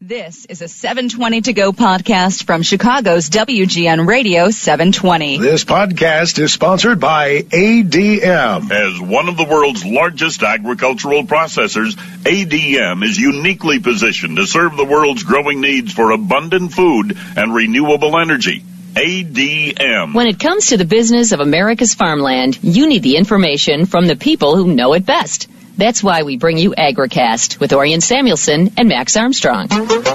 This is a 720 to go podcast from Chicago's WGN Radio 720. This podcast is sponsored by ADM. As one of the world's largest agricultural processors, ADM is uniquely positioned to serve the world's growing needs for abundant food and renewable energy. ADM. When it comes to the business of America's farmland, you need the information from the people who know it best. That's why we bring you AgriCast with Orion Samuelson and Max Armstrong.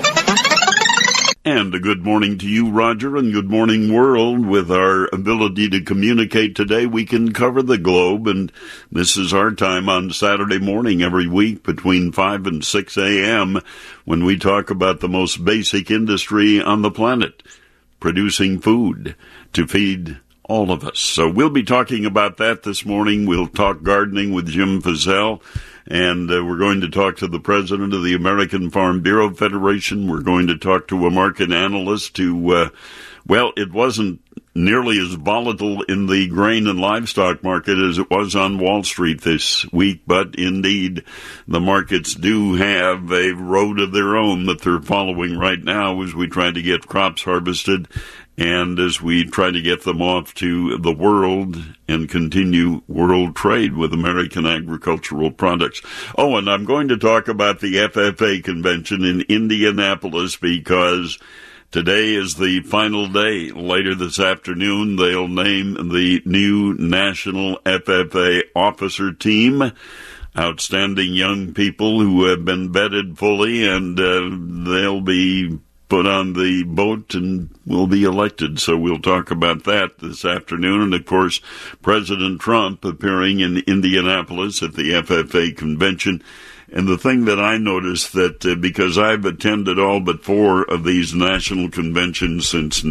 And a good morning to you, Roger, and good morning, world. With our ability to communicate today, we can cover the globe, and this is our time on Saturday morning every week between 5 and 6 a.m. when we talk about the most basic industry on the planet, producing food to feed all of us. So we'll be talking about that this morning. We'll talk gardening with Jim Fizzell, and we're going to talk to the president of the American Farm Bureau Federation. We're going to talk to a market analyst who, it wasn't nearly as volatile in the grain and livestock market as it was on Wall Street this week, but indeed the markets do have a road of their own that they're following right now as we try to get crops harvested and as we try to get them off to the world and continue world trade with American agricultural products. Oh, and I'm going to talk about the FFA convention in Indianapolis because today is the final day. Later this afternoon, they'll name the new National FFA officer team. Outstanding young people who have been vetted fully, and they'll be put on the boat and will be elected. So we'll talk about that this afternoon. And, of course, President Trump appearing in Indianapolis at the FFA convention. And the thing that I noticed that because I've attended all but 4 of these national conventions since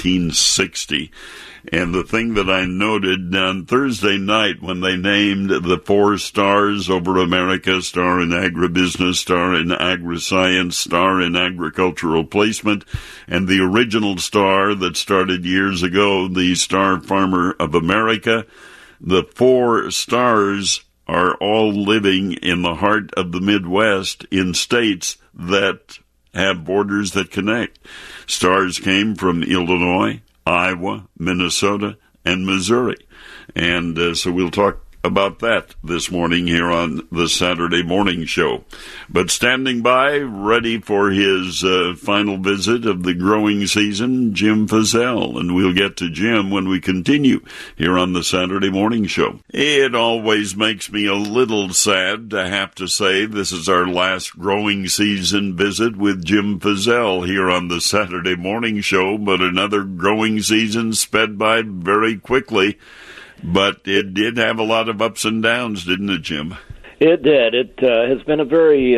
1960, and the thing that I noted on Thursday night when they named the 4 stars over America, star in agribusiness, star in agri-science, star in agricultural placement, and the original star that started years ago, the Star Farmer of America, the 4 stars are all living in the heart of the Midwest in states that have borders that connect. Stars came from Illinois, Iowa, Minnesota, and Missouri. And so we'll talk about that this morning here on the Saturday Morning Show. But standing by, ready for his final visit of the growing season, Jim Fizzell. And we'll get to Jim when we continue here on the Saturday Morning Show. It always makes me a little sad to have to say this is our last growing season visit with Jim Fizzell here on the Saturday Morning Show, but another growing season sped by very quickly. But it did have a lot of ups and downs, didn't it, Jim? It did. It has been a very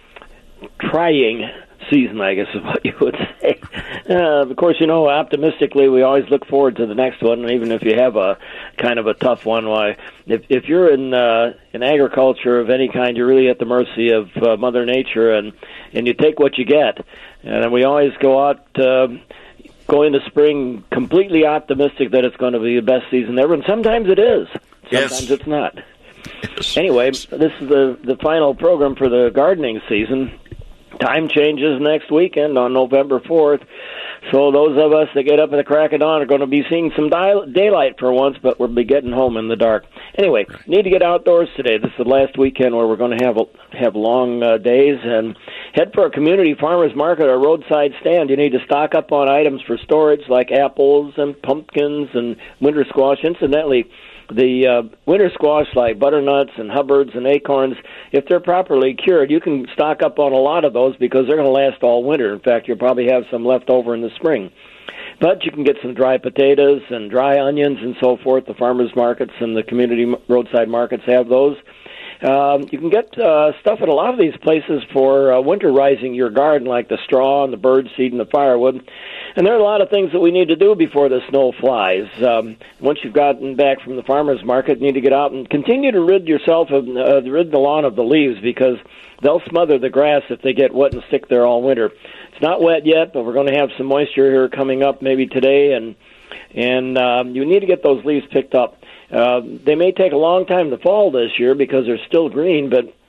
trying season, I guess is what you would say. Of course, optimistically, we always look forward to the next one, even if you have a kind of a tough one. Why, if you're in agriculture of any kind, you're really at the mercy of Mother Nature, and you take what you get. And we always go out go into spring completely optimistic that it's going to be the best season ever, and sometimes it is. Sometimes it's not. Yes. Anyway, this is the final program for the gardening season. Time changes next weekend on November 4th, so those of us that get up at the crack of dawn are going to be seeing some daylight for once, but we'll be getting home in the dark. Anyway, need to get outdoors today. This is the last weekend where we're going to have long days, and head for a community farmers market or roadside stand. You need to stock up on items for storage like apples and pumpkins and winter squash. Incidentally, the winter squash like butternuts and Hubbards and acorns, if they're properly cured, you can stock up on a lot of those because they're going to last all winter. In fact, you'll probably have some left over in the spring. But you can get some dry potatoes and dry onions and so forth. The farmers markets and the community roadside markets have those. You can get stuff at a lot of these places for winterizing your garden, like the straw and the bird seed and the firewood. And there are a lot of things that we need to do before the snow flies. Once you've gotten back from the farmer's market, you need to get out and continue to rid the lawn of the leaves, because they'll smother the grass if they get wet and stick there all winter. It's not wet yet, but we're going to have some moisture here coming up maybe today, and you need to get those leaves picked up. They may take a long time to fall this year because they're still green, but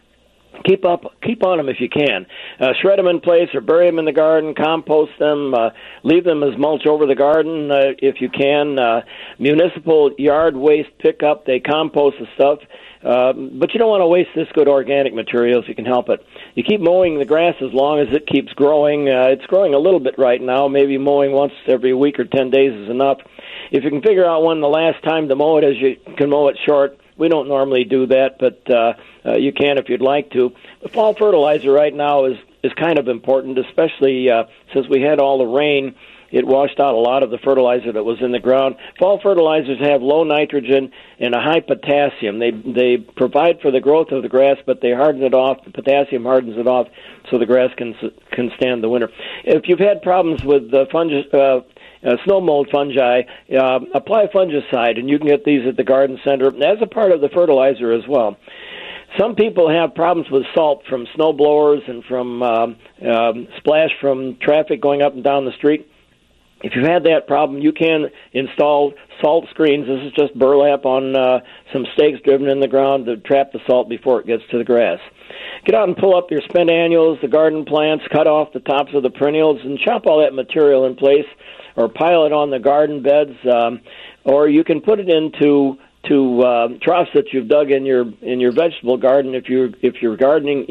keep on them if you can. Shred them in place or bury them in the garden, compost them, leave them as mulch over the garden if you can. Municipal yard waste pickup, they compost the stuff. But you don't want to waste this good organic material if you can help it. You keep mowing the grass as long as it keeps growing. It's growing a little bit right now. Maybe mowing once every week or 10 days is enough. If you can figure out when the last time to mow it is, you can mow it short. We don't normally do that, but you can if you'd like to. The fall fertilizer right now is kind of important, especially since we had all the rain. It washed out a lot of the fertilizer that was in the ground. Fall fertilizers have low nitrogen and a high potassium. They provide for the growth of the grass, but they harden it off. The potassium hardens it off so the grass can stand the winter. If you've had problems with snow mold fungi, apply fungicide, and you can get these at the garden center as a part of the fertilizer as well. Some people have problems with salt from snow blowers and from splash from traffic going up and down the street. If you've had that problem, you can install salt screens. This is just burlap on some stakes driven in the ground to trap the salt before it gets to the grass. Get out and pull up your spent annuals, the garden plants, cut off the tops of the perennials, and chop all that material in place, or pile it on the garden beds, or you can put it into troughs that you've dug in your vegetable garden if you're gardening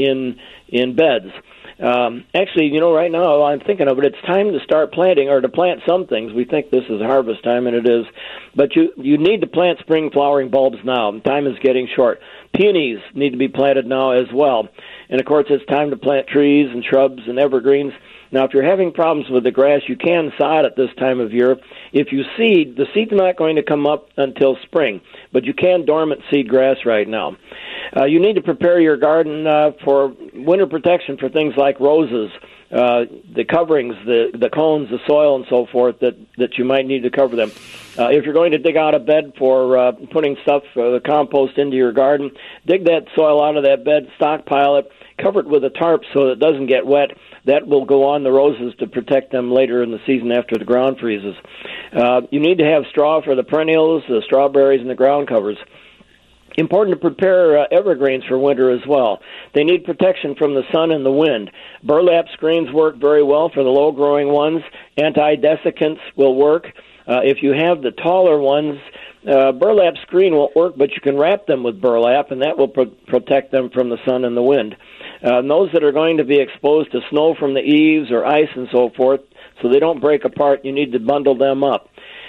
in beds. Actually, right now I'm thinking of it. It's time to start planting, or to plant some things. We think this is harvest time, and it is. But you need to plant spring flowering bulbs now. Time is getting short. Peonies need to be planted now as well. And, of course, it's time to plant trees and shrubs and evergreens. Now, if you're having problems with the grass, you can sod at this time of year. If you seed, the seed's not going to come up until spring, but you can dormant seed grass right now. You need to prepare your garden for winter protection for things like roses, the coverings, the cones, the soil, and so forth that you might need to cover them. If you're going to dig out a bed for putting stuff, the compost into your garden, dig that soil out of that bed, stockpile it, cover it with a tarp so that it doesn't get wet. That will go on the roses to protect them later in the season after the ground freezes. You need to have straw for the perennials, the strawberries, and the ground covers. Important to prepare evergreens for winter as well. They need protection from the sun and the wind. Burlap screens work very well for the low-growing ones. Anti-desiccants will work. If you have the taller ones, burlap screen won't work, but you can wrap them with burlap, and that will protect them from the sun and the wind. Those that are going to be exposed to snow from the eaves or ice and so forth, so they don't break apart, you need to bundle them up.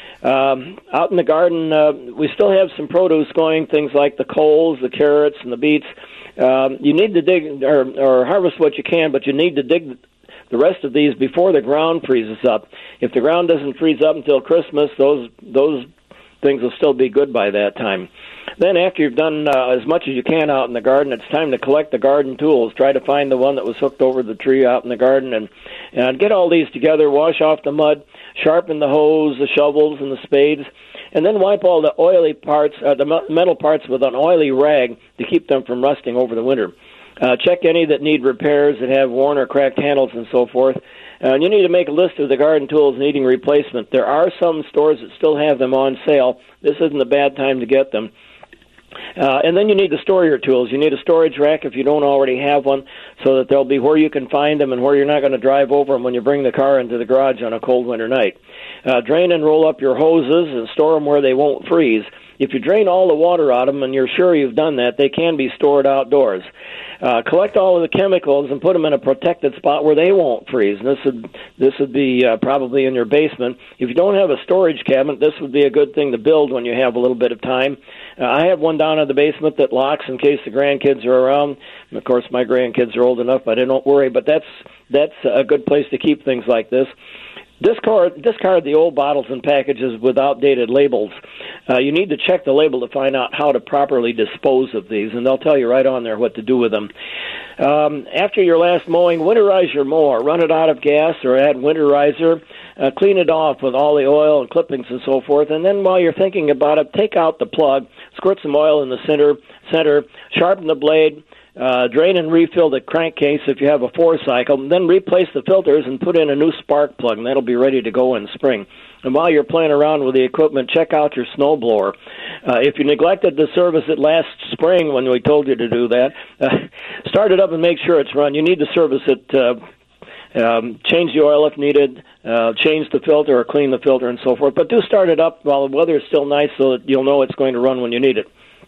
Out in the garden, we still have some produce going, things like the coals, the carrots, and the beets. You need to dig or harvest what you can, but you need to dig the rest of these before the ground freezes up. If the ground doesn't freeze up until Christmas, those things will still be good by that time. Then after you've done as much as you can out in the garden, it's time to collect the garden tools. Try to find the one that was hooked over the tree out in the garden and get all these together, wash off the mud, sharpen the hoes, the shovels, and the spades, and then wipe all the oily parts, the metal parts with an oily rag to keep them from rusting over the winter. Check any that need repairs, that have worn or cracked handles and so forth. And you need to make a list of the garden tools needing replacement. There are some stores that still have them on sale. This isn't a bad time to get them. And then you need to store your tools. You need a storage rack if you don't already have one, so that they'll be where you can find them and where you're not going to drive over them when you bring the car into the garage on a cold winter night. Drain and roll up your hoses and store them where they won't freeze. If you drain all the water out of them and you're sure you've done that, they can be stored outdoors. Collect all of the chemicals and put them in a protected spot where they won't freeze. And this would be probably in your basement. If you don't have a storage cabinet, this would be a good thing to build when you have a little bit of time. I have one down in the basement that locks in case the grandkids are around. And of course, my grandkids are old enough, I don't worry. But that's a good place to keep things like this. Discard the old bottles and packages with outdated labels. You need to check the label to find out how to properly dispose of these, and they'll tell you right on there what to do with them. After your last mowing, winterize your mower. Run it out of gas or add winterizer. Clean it off with all the oil and clippings and so forth. And then while you're thinking about it, take out the plug, squirt some oil in the center, sharpen the blade, Drain and refill the crankcase if you have a 4-cycle, then replace the filters and put in a new spark plug, and that'll be ready to go in spring. And while you're playing around with the equipment, check out your snowblower. If you neglected to service it last spring when we told you to do that, start it up and make sure it's run. You need to service it, change the oil if needed, change the filter or clean the filter and so forth. But do start it up while the weather is still nice so that you'll know it's going to run when you need it.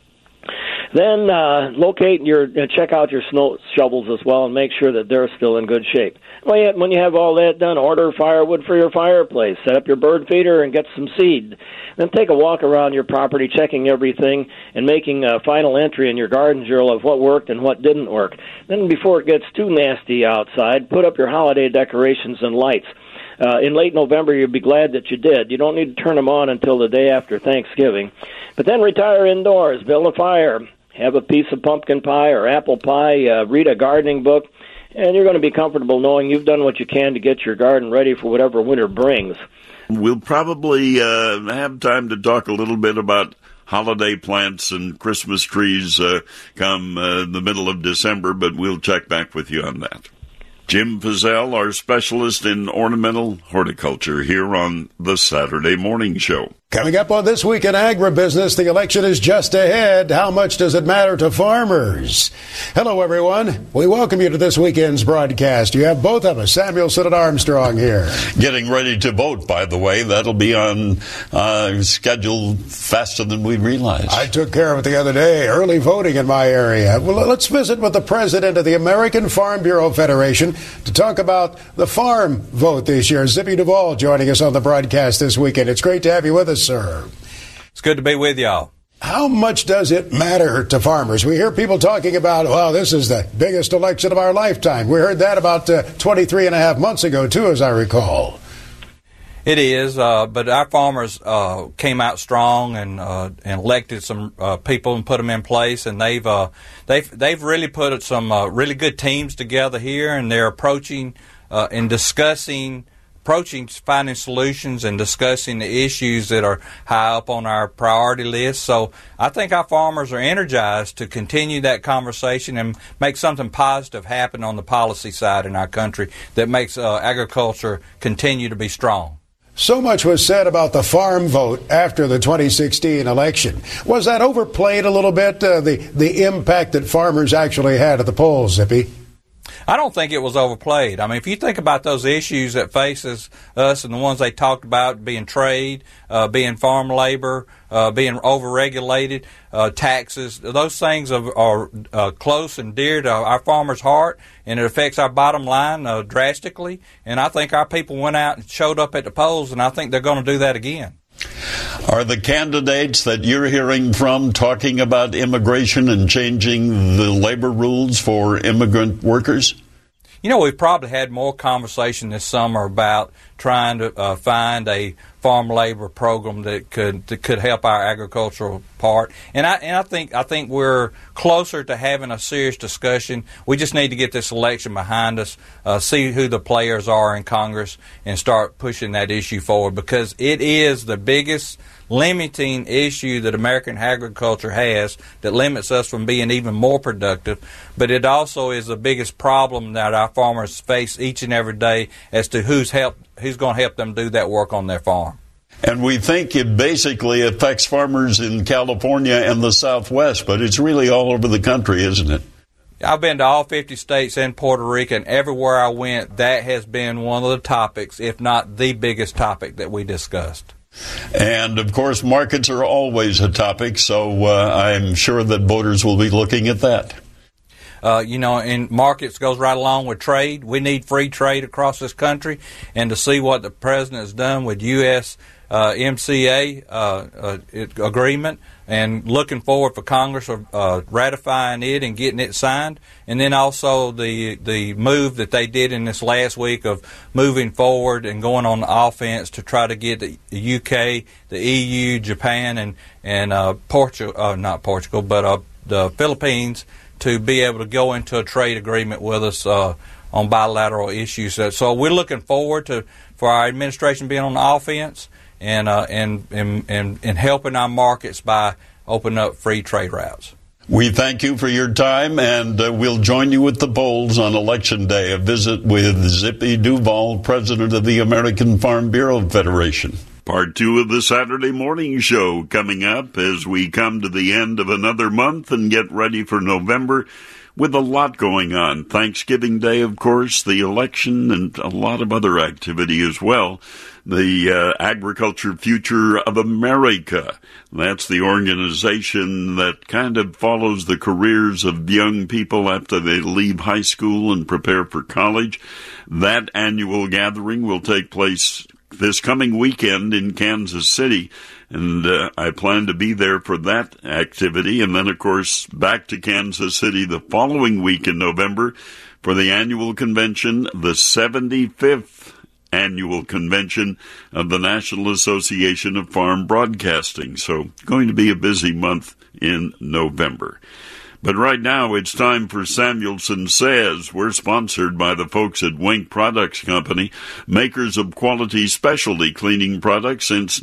Then check out your snow shovels as well and make sure that they're still in good shape. When you have all that done, order firewood for your fireplace, set up your bird feeder and get some seed. Then take a walk around your property, checking everything and making a final entry in your garden journal of what worked and what didn't work. Then before it gets too nasty outside, put up your holiday decorations and lights. In late November, you'll be glad that you did. You don't need to turn them on until the day after Thanksgiving. But then retire indoors, build a fire, have a piece of pumpkin pie or apple pie, read a gardening book, and you're going to be comfortable knowing you've done what you can to get your garden ready for whatever winter brings. We'll probably have time to talk a little bit about holiday plants and Christmas trees come the middle of December, but we'll check back with you on that. Jim Fizzell, our specialist in ornamental horticulture, here on the Saturday Morning Show. Coming up on This Week in Agribusiness, the election is just ahead. How much does it matter to farmers? Hello, everyone. We welcome you to this weekend's broadcast. You have both of us, Samuelson and Armstrong, here. Getting ready to vote, by the way. That'll be on schedule faster than we realized. I took care of it the other day. Early voting in my area. Well, let's visit with the president of the American Farm Bureau Federation to talk about the farm vote this year. Zippy Duvall joining us on the broadcast this weekend. It's great to have you with us, sir. It's good to be with y'all. How much does it matter to farmers? We hear people talking about, well, this is the biggest election of our lifetime. We heard that about 23 and a half months ago, too, as I recall. It is, but our farmers came out strong and elected some people and put them in place, and they've really put some really good teams together here, and they're approaching finding solutions and discussing the issues that are high up on our priority list. So I think our farmers are energized to continue that conversation and make something positive happen on the policy side in our country that makes agriculture continue to be strong. So much was said about the farm vote after the 2016 election. Was that overplayed a little bit, the impact that farmers actually had at the polls, Zippy? I don't think it was overplayed. I mean, if you think about those issues that faces us and the ones they talked about, being trade, being farm labor, being overregulated, taxes, those things are close and dear to our farmers' heart, and it affects our bottom line drastically. And I think our people went out and showed up at the polls, and I think they're going to do that again. Are the candidates that you're hearing from talking about immigration and changing the labor rules for immigrant workers? You know, we've probably had more conversation this summer about trying to find a farm labor program that could help our agricultural part, and I think we're closer to having a serious discussion. We just need to get this election behind us, see who the players are in Congress, and start pushing that issue forward, because it is the biggest limiting issue that American agriculture has that limits us from being even more productive, but it also is the biggest problem that our farmers face each and every day as to who's going to help them do that work on their farm. And we think it basically affects farmers in California and the Southwest, but it's really all over the country, isn't it? I've been to all 50 states and Puerto Rico, and everywhere I went, that has been one of the topics, if not the biggest topic that we discussed. And, of course, markets are always a topic, so I'm sure that voters will be looking at that. And markets goes right along with trade. We need free trade across this country, and to see what the president has done with U.S. MCA agreement, and looking forward for Congress ratifying it and getting it signed, and then also the move that they did in this last week of moving forward and going on the offense to try to get the UK, the EU, Japan, and Portugal, not Portugal, but the Philippines to be able to go into a trade agreement with us on bilateral issues. So we're looking forward for our administration being on the offense and helping our markets by opening up free trade routes. We thank you for your time, and we'll join you at the polls on Election Day. A visit with Zippy Duvall, president of the American Farm Bureau Federation. Part 2 of the Saturday morning show coming up as we come to the end of another month and get ready for November with a lot going on. Thanksgiving Day, of course, the election, and a lot of other activity as well. The Agriculture Future of America. That's the organization that kind of follows the careers of young people after they leave high school and prepare for college. That annual gathering will take place this coming weekend in Kansas City, and I plan to be there for that activity. And then, of course, back to Kansas City the following week in November for the annual convention, the 75th annual convention of the National Association of Farm Broadcasting. So, going to be a busy month in November. But right now, it's time for Samuelson Says. We're sponsored by the folks at Wink Products Company, makers of quality specialty cleaning products since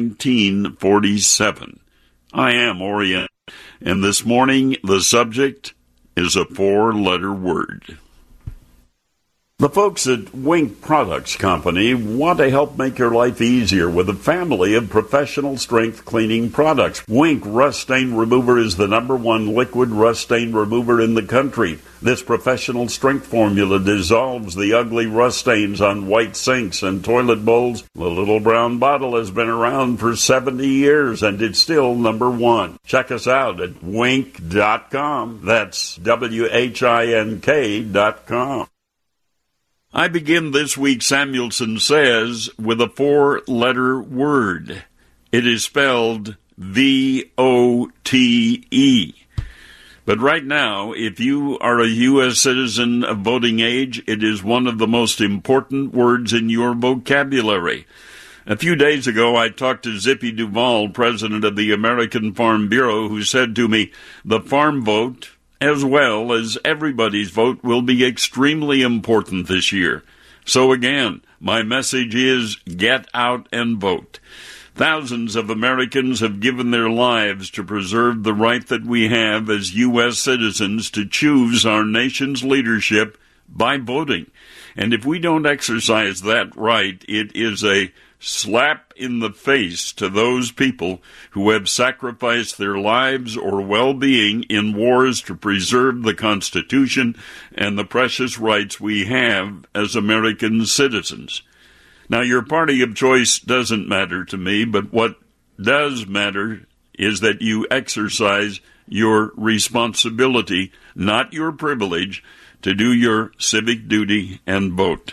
1947. I am Orient, and this morning the subject is a 4-letter word. The folks at Wink Products Company want to help make your life easier with a family of professional strength cleaning products. Wink Rust Stain Remover is the #1 liquid rust stain remover in the country. This professional strength formula dissolves the ugly rust stains on white sinks and toilet bowls. The little brown bottle has been around for 70 years and it's still #1. Check us out at wink.com. That's WHINK.com. I begin this week, Samuelson Says, with a 4-letter word. It is spelled VOTE. But right now, if you are a U.S. citizen of voting age, it is one of the most important words in your vocabulary. A few days ago, I talked to Zippy Duvall, president of the American Farm Bureau, who said to me, the farm vote, as well as everybody's vote, will be extremely important this year. So again, my message is get out and vote. Thousands of Americans have given their lives to preserve the right that we have as U.S. citizens to choose our nation's leadership by voting. And if we don't exercise that right, it is a slap in the face to those people who have sacrificed their lives or well-being in wars to preserve the Constitution and the precious rights we have as American citizens. Now, your party of choice doesn't matter to me, but what does matter is that you exercise your responsibility, not your privilege, to do your civic duty and vote.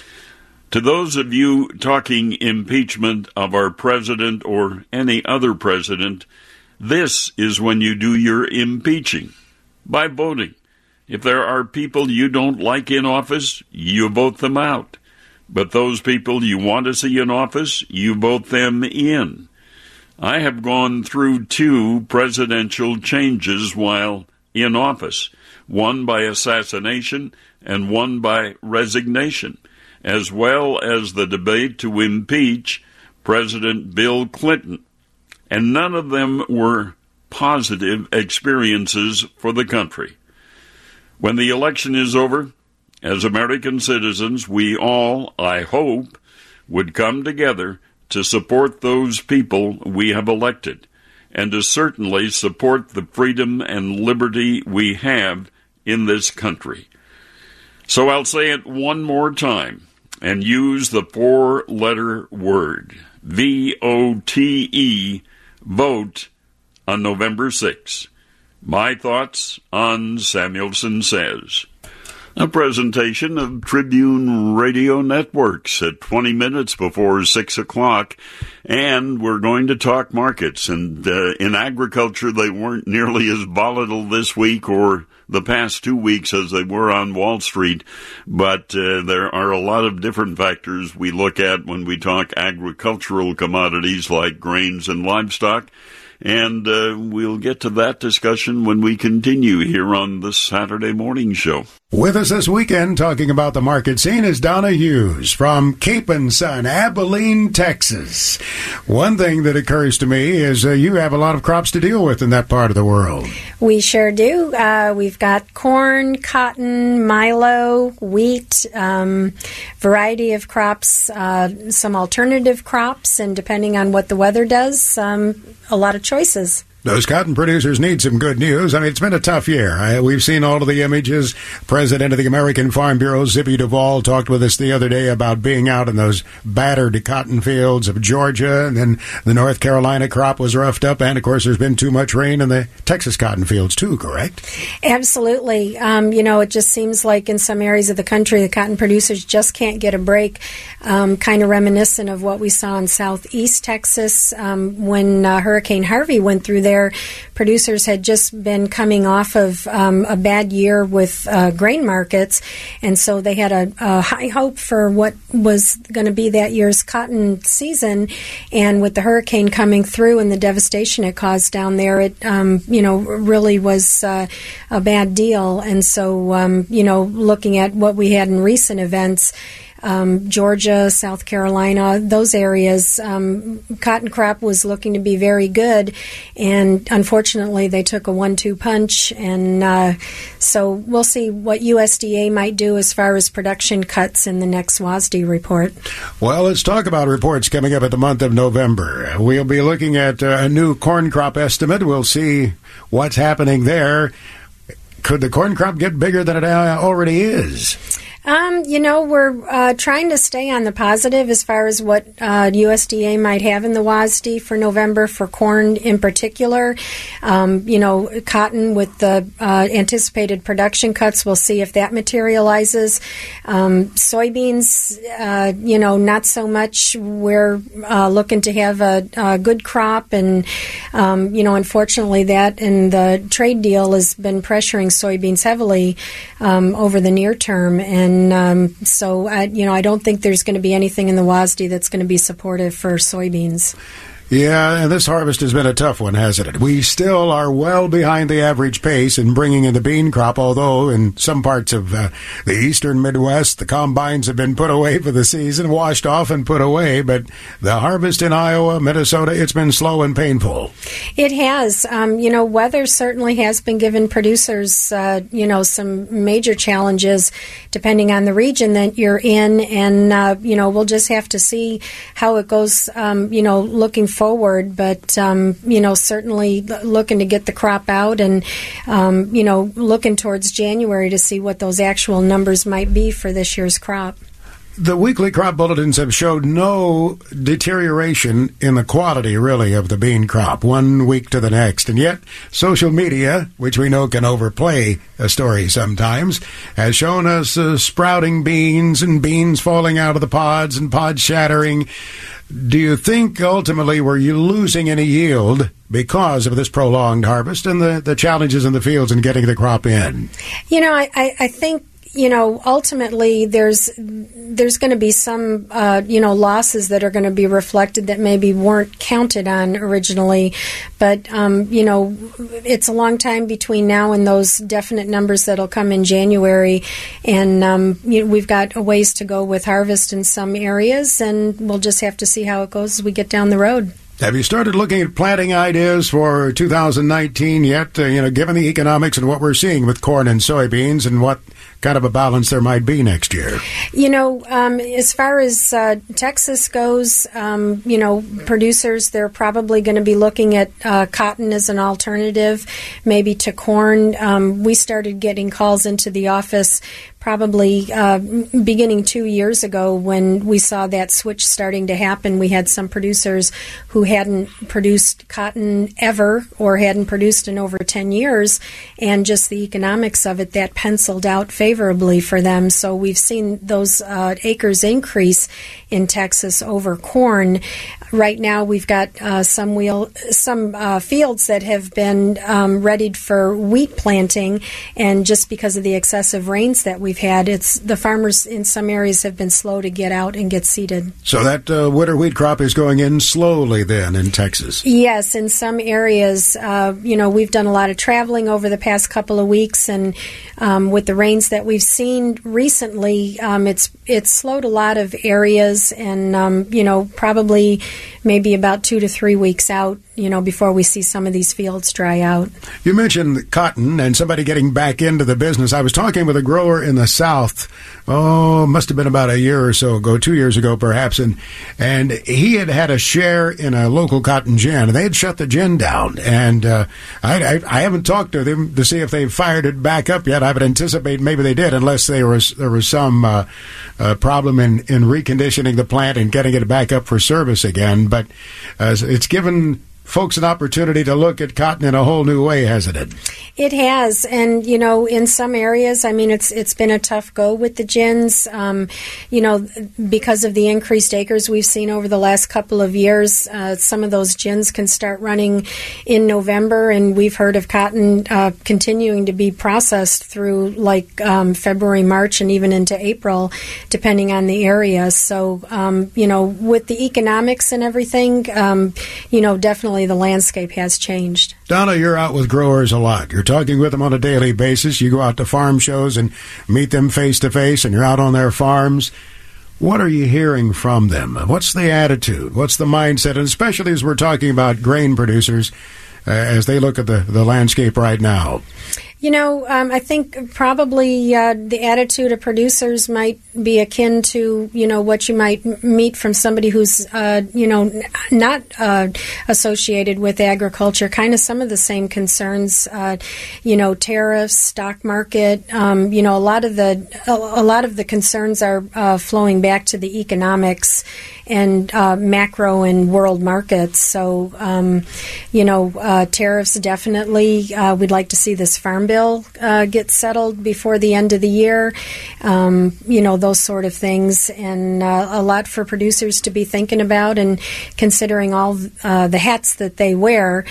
To those of you talking impeachment of our president or any other president, this is when you do your impeaching, by voting. If there are people you don't like in office, you vote them out. But those people you want to see in office, you vote them in. I have gone through 2 presidential changes while in office, one by assassination and one by resignation, as well as the debate to impeach President Bill Clinton. And none of them were positive experiences for the country. When the election is over, as American citizens, we all, I hope, would come together to support those people we have elected, and to certainly support the freedom and liberty we have in this country. So I'll say it one more time and use the 4-letter word, VOTE, vote, on November 6. My thoughts on Samuelson Says. A presentation of Tribune Radio Networks at 20 minutes before 6 o'clock, and we're going to talk markets. And in agriculture, they weren't nearly as volatile this week or the past 2 weeks as they were on Wall Street, but there are a lot of different factors we look at when we talk agricultural commodities like grains and livestock, and we'll get to that discussion when we continue here on the Saturday Morning Show. With us this weekend talking about the market scene is Donna Hughes from Cape and Son, Abilene, Texas. One thing that occurs to me is you have a lot of crops to deal with in that part of the world. We sure do. We've got corn, cotton, milo, wheat, variety of crops, some alternative crops, and depending on what the weather does, a lot of choices. Those cotton producers need some good news. I mean, it's been a tough year. We've seen all of the images. President of the American Farm Bureau, Zippy Duvall, talked with us the other day about being out in those battered cotton fields of Georgia, and then the North Carolina crop was roughed up, and, of course, there's been too much rain in the Texas cotton fields, too, correct? Absolutely. It just seems like in some areas of the country, the cotton producers just can't get a break, kind of reminiscent of what we saw in southeast Texas when Hurricane Harvey went through there. Producers had just been coming off of a bad year with grain markets, and so they had a high hope for what was going to be that year's cotton season. And with the hurricane coming through and the devastation it caused down there, it really was a bad deal. And so looking at what we had in recent events, Georgia, South Carolina, those areas, cotton crop was looking to be very good, and unfortunately they took a 1-2 punch, and so we'll see what USDA might do as far as production cuts in the next WASDE report. Well, let's talk about reports coming up at the month of November. We'll be looking at a new corn crop estimate. We'll see what's happening there. Could the corn crop get bigger than it already is? We're trying to stay on the positive as far as what USDA might have in the WASDE for November for corn in particular. Cotton with the anticipated production cuts, we'll see if that materializes. Soybeans, not so much. We're looking to have a good crop, and, unfortunately that and the trade deal has been pressuring soybeans heavily over the near term, and so I don't think there's going to be anything in the WASDE that's going to be supportive for soybeans. Yeah, and this harvest has been a tough one, hasn't it? We still are well behind the average pace in bringing in the bean crop, although in some parts of the eastern Midwest, the combines have been put away for the season, washed off and put away, but the harvest in Iowa, Minnesota, it's been slow and painful. It has. Weather certainly has been giving producers, some major challenges depending on the region that you're in, and, we'll just have to see how it goes, looking forward, but certainly looking to get the crop out, and looking towards January to see what those actual numbers might be for this year's crop. The weekly crop bulletins have showed no deterioration in the quality, really, of the bean crop one week to the next. And yet, social media, which we know can overplay a story sometimes, has shown us sprouting beans and beans falling out of the pods and pods shattering. Do you think ultimately were you losing any yield because of this prolonged harvest and the challenges in the fields and getting the crop in? I think ultimately there's going to be some, losses that are going to be reflected that maybe weren't counted on originally. But, it's a long time between now and those definite numbers that'll come in January. And, we've got a ways to go with harvest in some areas, and we'll just have to see how it goes as we get down the road. Have you started looking at planting ideas for 2019 yet, given the economics and what we're seeing with corn and soybeans and what kind of a balance there might be next year? As far as Texas goes, producers, they're probably going to be looking at cotton as an alternative, maybe to corn. We started getting calls into the office probably beginning 2 years ago when we saw that switch starting to happen. We had some producers who hadn't produced cotton ever or hadn't produced in over 10 years, and just the economics of it, that penciled out favorably for them. So we've seen those acres increase in Texas over corn. Right now we've got some fields that have been readied for wheat planting, and just because of the excessive rains that we've had, the farmers in some areas have been slow to get out and get seeded. So that winter wheat crop is going in slowly then in Texas? Yes, in some areas. We've done a lot of traveling over the past couple of weeks, and with the rains that that we've seen recently, it's slowed a lot of areas, and probably maybe about 2 to 3 weeks out, before we see some of these fields dry out. You mentioned cotton and somebody getting back into the business. I was talking with a grower in the South, must have been about a year or so ago, 2 years ago perhaps, and he had a share in a local cotton gin. They had shut the gin down, and I haven't talked to them to see if they've fired it back up yet. I would anticipate maybe they did, unless there was some problem in reconditioning the plant and getting it back up for service again. But it's given folks an opportunity to look at cotton in a whole new way, hasn't it? It has, and in some areas, it's been a tough go with the gins. Because of the increased acres we've seen over the last couple of years, some of those gins can start running in November, and we've heard of cotton continuing to be processed through February, March, and even into April, depending on the area. So, with the economics and everything, definitely the landscape has changed. Donna, you're out with growers a lot. You're talking with them on a daily basis. You go out to farm shows and meet them face to face, and you're out on their farms. What are you hearing from them? What's the attitude? What's the mindset? And especially as we're talking about grain producers, as they look at the landscape right now. I think probably the attitude of producers might be akin to, what you might meet from somebody who's, not associated with agriculture, kind of some of the same concerns, tariffs, stock market, a lot of the concerns are flowing back to the economics and macro and world markets. So, tariffs definitely, we'd like to see this farm bill get settled before the end of the year, those sort of things, and a lot for producers to be thinking about and considering all the hats that they wear.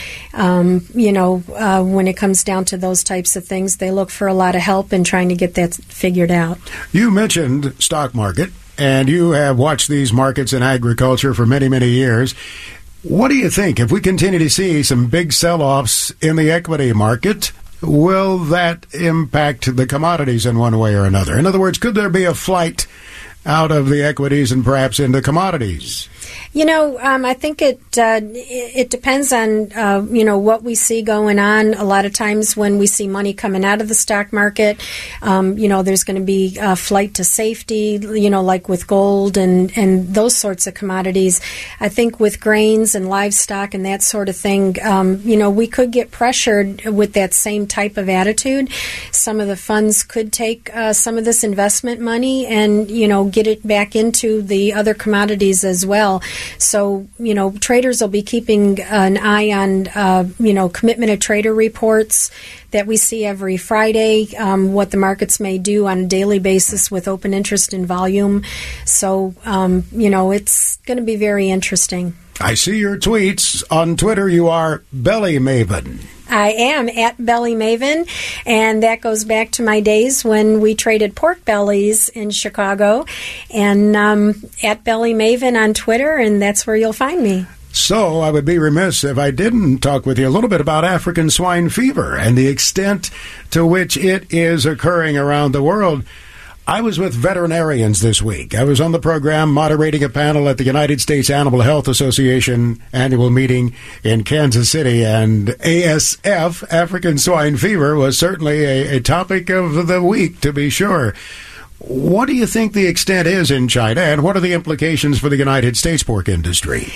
When it comes down to those types of things, they look for a lot of help in trying to get that figured out. You mentioned stock market, and you have watched these markets in agriculture for many, many years. What do you think? If we continue to see some big sell-offs in the equity market, will that impact the commodities in one way or another? In other words, could there be a flight out of the equities and perhaps into commodities? I think it depends on, what we see going on. A lot of times when we see money coming out of the stock market, there's going to be a flight to safety, like with gold and those sorts of commodities. I think with grains and livestock and that sort of thing, we could get pressured with that same type of attitude. Some of the funds could take some of this investment money and, get it back into the other commodities as well. So, traders will be keeping an eye on, commitment of trader reports that we see every Friday, what the markets may do on a daily basis with open interest and volume. So, it's going to be very interesting. I see your tweets. On Twitter, you are Belly Maven. I am at Belly Maven, and that goes back to my days when we traded pork bellies in Chicago, and at Belly Maven on Twitter, and that's where you'll find me. So I would be remiss if I didn't talk with you a little bit about African swine fever and the extent to which it is occurring around the world. I was with veterinarians this week. I was on the program moderating a panel at the United States Animal Health Association annual meeting in Kansas City, and ASF, African swine fever, was certainly a topic of the week, to be sure. What do you think the extent is in China, and what are the implications for the United States pork industry?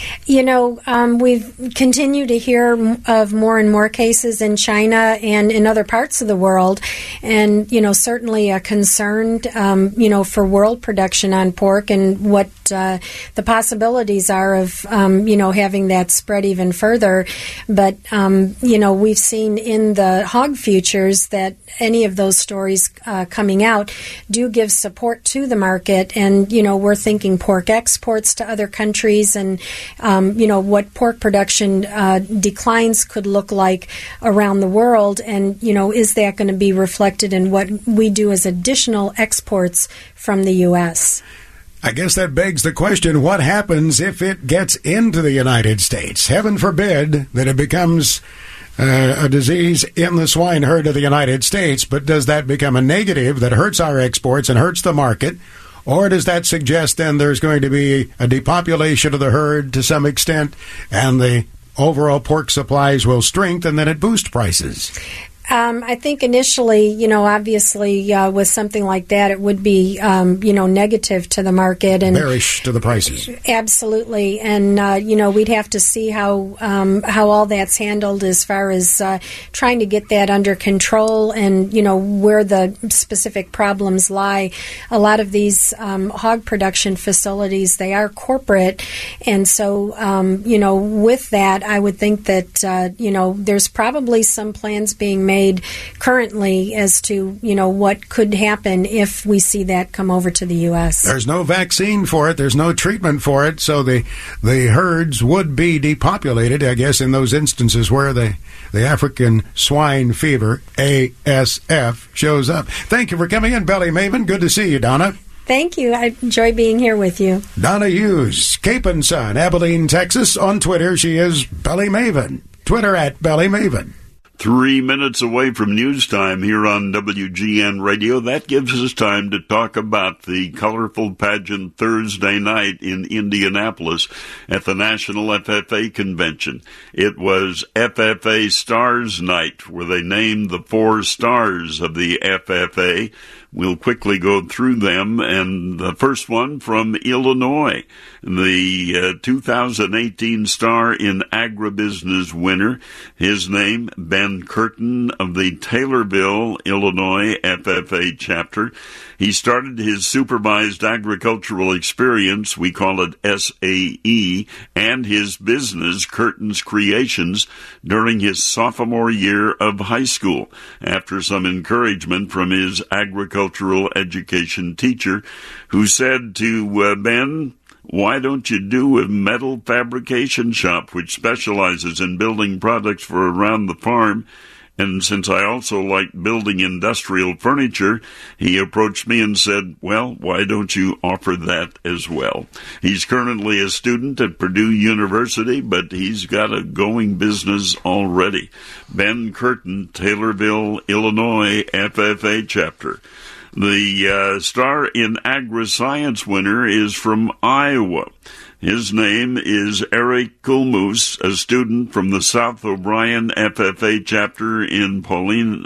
We've continued to hear of more and more cases in China and in other parts of the world, and, certainly a concern, for world production on pork and what the possibilities are of, having that spread even further. But, we've seen in the hog futures that any of those stories coming out do give support to the market, and we're thinking pork exports to other countries, and what pork production declines could look like around the world, and is that going to be reflected in what we do as additional exports from the U.S.? I guess that begs the question, what happens if it gets into the United States? Heaven forbid that it becomes a disease in the swine herd of the United States, but does that become a negative that hurts our exports and hurts the market? Or does that suggest then there's going to be a depopulation of the herd to some extent and the overall pork supplies will strengthen and then it boosts prices? I think initially, obviously with something like that, it would be, negative to the market and bearish to the prices. Absolutely, and we'd have to see how all that's handled as far as trying to get that under control and where the specific problems lie. A lot of these hog production facilities, they are corporate, and so with that, I would think that there's probably some plans being made currently as to what could happen if we see that come over to the U.S. There's no vaccine for it. There's no treatment for it. So the herds would be depopulated, I guess, in those instances where the African swine fever, ASF, shows up. Thank you for coming in, Belly Maven. Good to see you, Donna. Thank you. I enjoy being here with you. Donna Hughes, Cape and Son, Abilene, Texas. On Twitter, she is Belly Maven. Twitter at Belly Maven. 3 minutes away from news time here on WGN Radio. That gives us time to talk about the colorful pageant Thursday night in Indianapolis at the National FFA Convention. It was FFA Stars Night, where they named the 4 stars of the FFA. We'll quickly go through them, and the first one from Illinois, the 2018 Star in Agribusiness winner. His name, Ben Curtin of the Taylorville, Illinois FFA chapter. He started his supervised agricultural experience, we call it SAE, and his business, Curtin's Creations, during his sophomore year of high school, after some encouragement from his agricultural education teacher, who said to Ben, "Why don't you do a metal fabrication shop which specializes in building products for around the farm?" And since I also like building industrial furniture, he approached me and said, "Well, why don't you offer that as well?" He's currently a student at Purdue University, but he's got a going business already. Ben Curtin, Taylorville, Illinois, FFA chapter. The Star in Agri-Science winner is from Iowa. His name is Eric Kulmus, a student from the South O'Brien FFA chapter in Paulina,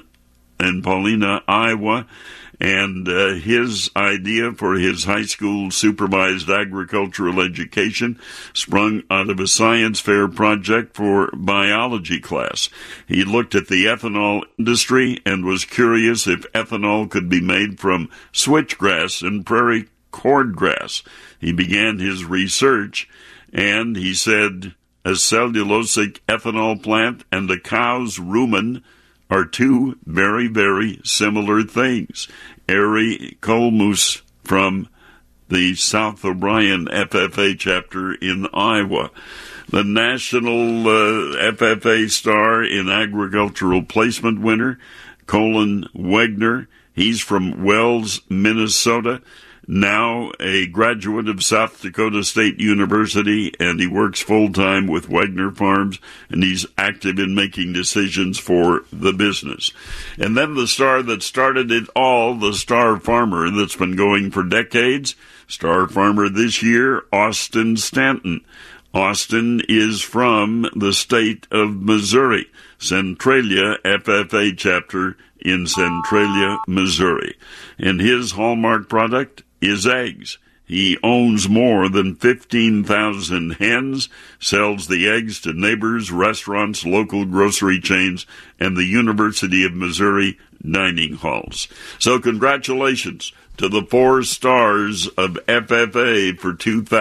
Iowa. And his idea for his high school supervised agricultural education sprung out of a science fair project for biology class. He looked at the ethanol industry and was curious if ethanol could be made from switchgrass and prairie cordgrass. He began his research, and he said a cellulosic ethanol plant and a cow's rumen are 2 very, very similar things. Ari Kolmus from the South O'Brien FFA chapter in Iowa. The National FFA Star in Agricultural Placement winner, Colin Wegner. He's from Wells, Minnesota. Now a graduate of South Dakota State University, and he works full-time with Wegner Farms, and he's active in making decisions for the business. And then the star that started it all, the Star Farmer that's been going for decades. Star Farmer this year, Austin Stanton. Austin is from the state of Missouri, Centralia FFA chapter in Centralia, Missouri. And his hallmark product is eggs. He owns more than 15,000 hens, sells the eggs to neighbors, restaurants, local grocery chains, and the University of Missouri dining halls. So congratulations to the 4 stars of FFA for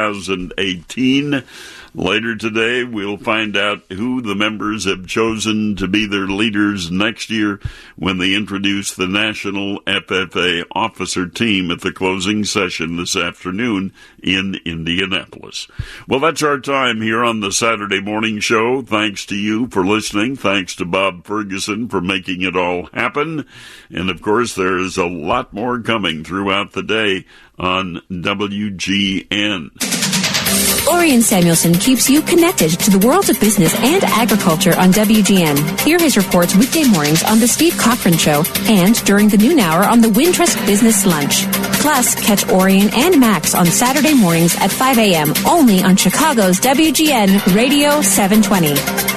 2018. Later today, we'll find out who the members have chosen to be their leaders next year when they introduce the National FFA officer team at the closing session this afternoon in Indianapolis. Well, that's our time here on the Saturday Morning Show. Thanks to you for listening. Thanks to Bob Ferguson for making it all happen. And, of course, there is a lot more coming throughout the day on WGN. Orion Samuelson keeps you connected to the world of business and agriculture on WGN. Hear his reports weekday mornings on The Steve Cochran Show and during the noon hour on the Wintrust Business Lunch. Plus, catch Orion and Max on Saturday mornings at 5 a.m. only on Chicago's WGN Radio 720.